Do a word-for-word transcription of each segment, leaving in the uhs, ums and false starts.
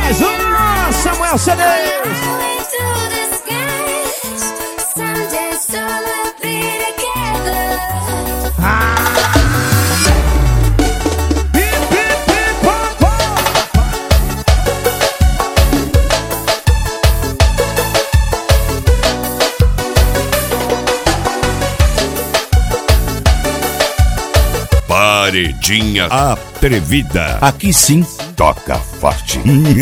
Mais um, Samuel C D. Paredinha atrevida. Aqui sim, toca forte.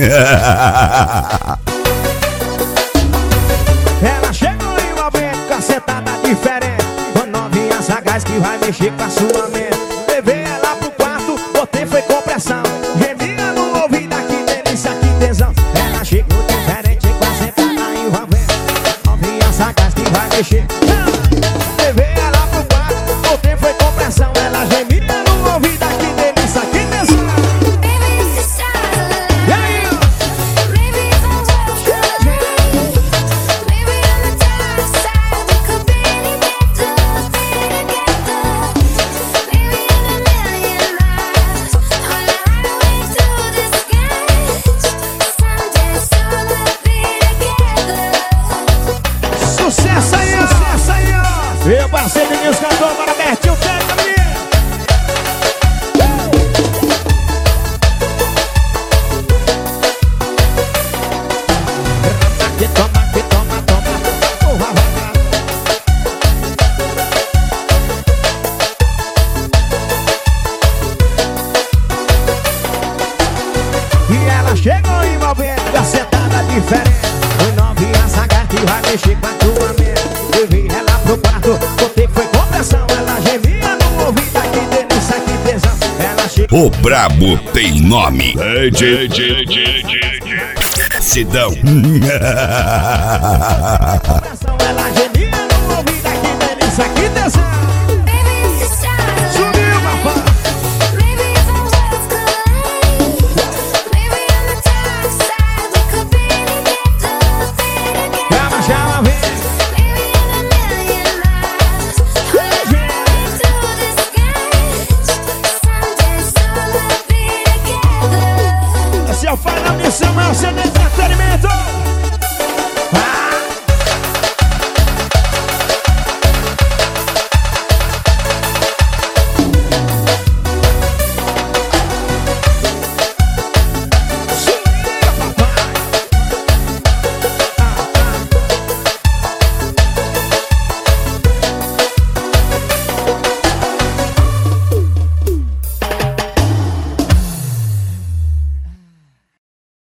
Ela chegou em uma vez, cacetada diferente. Foi novinha sagaz que vai mexer com a sua mente. Levei ela pro quarto, botei foi com pressão. Gemia no ouvido, que delícia, que tesão. Ela chegou diferente, cacetada em uma vez. Novinha sagaz que vai mexer. Levei ela pro quarto, botei foi com pressão. Ela gemia no ouvido, que delícia, que tesão. E aí? Sucesso aí, ó, sucesso aí, ó. Meu parceiro de Deus cantor, bora Bertinho, pega, menino. Que toma, que toma, toma, porra, vai, vai. E ela chegou envolvendo, cacetada diferente. Foi novinha sagaz que vai mexer com a tua mente. Levei ela pro quarto, botei foi com pressão. Ela gemia no ouvido, que delícia, que tesão. Ela chegou. O brabo tem nome. D J Sidão. Ela gemia no ouvido, que delícia, que tesão. Sumiu, papai. Chama, chama, vem. Esse é o final de Samuel C D Entretenimento.